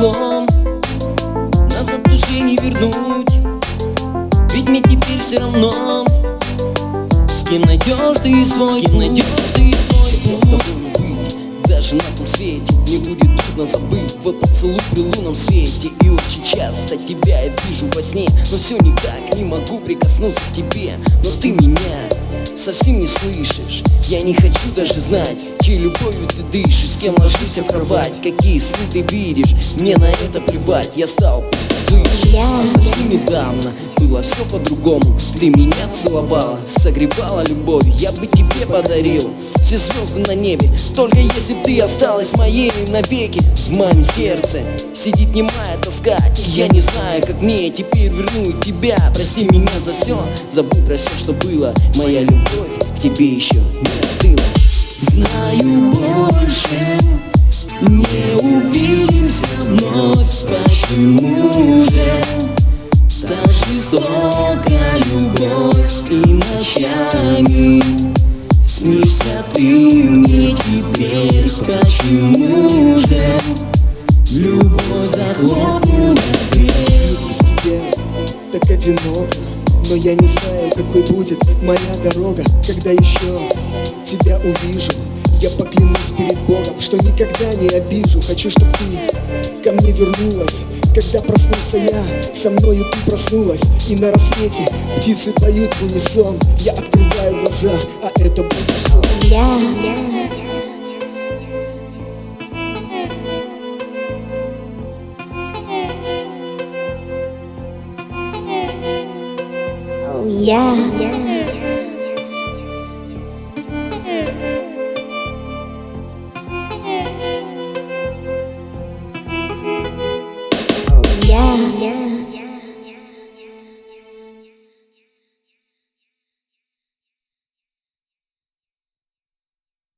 прошлом назад уже не вернуть. Ведь мне теперь все равно, с кем найдешь ты свой, с кем найдешь ты свой. С тобой не быть, даже на том свете мне будет трудно забыть твой поцелуй при лунном свете. И очень часто тебя я вижу во сне, но все никак не могу прикоснуться к тебе. Но ты меня совсем не слышишь. Я не хочу даже знать, чьей любовью ты дышишь, с кем ложишься в кровать, какие сны ты видишь. Мне на это плевать, я стал слышать. А совсем недавно было все по-другому. Ты меня целовала, согревала любовью. Я бы тебе подарил все звезды на небе, только если б ты осталась моей навеки. В моем сердце сидит немая тоска, и я не знаю, как мне теперь вернуть тебя. Прости меня за все, забудь про все, что было. Моя любовь к тебе еще не остыла. Знаю, больше не увидимся вновь. Почему же так жестока любовь? И ночами снишься ты мне теперь. Почему же любовь захлопнула дверь? Без тебя так одиноко, но я не знаю, какой будет моя дорога. Когда еще тебя увижу, я поклянусь перед Богом, что никогда не обижу. Хочу, чтобы ты ко мне вернулась. Когда проснулся я, со мною ты проснулась. И на рассвете птицы поют в унисон. Я открываю глаза, а это будет сон. Yeah. Yeah.